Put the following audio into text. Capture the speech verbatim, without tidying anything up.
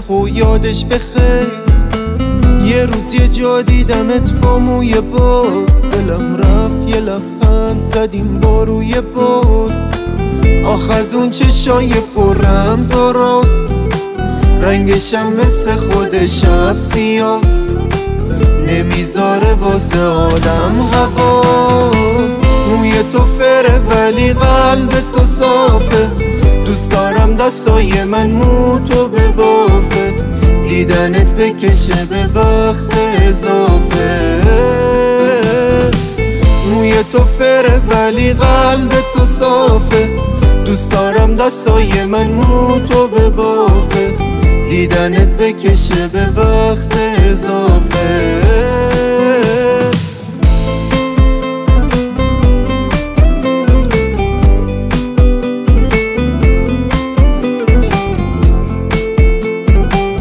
رفیق و یادش بخیر. یه روز یه جا دیدمت با موی باز، دلم رفت یه لبخند زدیم با روی باز. آخ از اون چشای پر رمز و راست، رنگشم مثل خود شب سیاست، نمیذاره واسه آدم حواس. موی تو فره ولی قلب تو صافه، دوست دارم دستای من مو تو ببافه، دیدنت بکشه به وقت اضافه. موی تو فره ولی قلب تو صافه، دوست دارم دستای من مو تو ببافه، دیدنت بکشه به وقت اضافه.